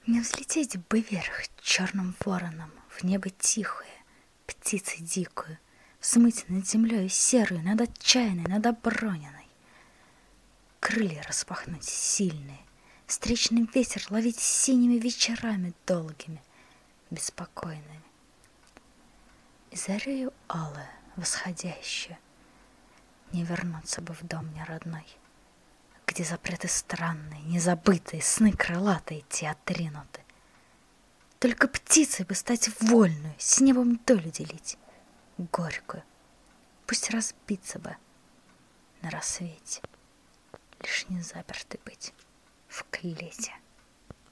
Не взлететь бы вверх черным вороном, в небо тихое, птицей дикую, взмыть над землей серую, над отчаянной, над оброненной. Крылья распахнуть сильные, встречный ветер ловить синими вечерами долгими, беспокойными. И зарею алая, восходящая, не вернуться бы в дом мне родной, где запреты странные, незабытые, сны крылатые те отринуты. Только птицей бы стать вольную, с небом долю делить, горькую, пусть разбиться бы на рассвете, лишь не заперты быть в клете.